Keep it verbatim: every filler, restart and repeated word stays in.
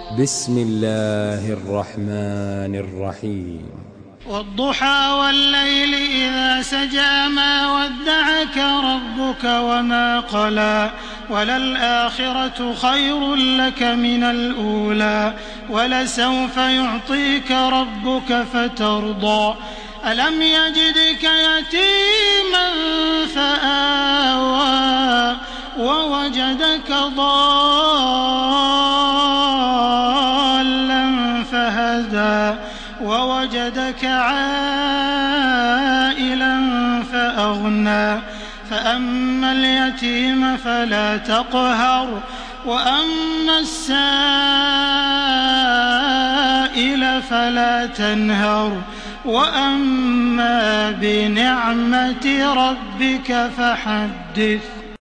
بسم الله الرحمن الرحيم. والضحى والليل إذا سجى ما ودعك ربك وما قلى وللآخرة خير لك من الأولى ولسوف يعطيك ربك فترضى ألم يجدك يتيما فآوى ووجدك ضالا فهدى ووجدك عائلا فأغنى فأما اليتيم فلا تقهر وأما السائل فلا تنهر وأما بنعمة ربك فحدث.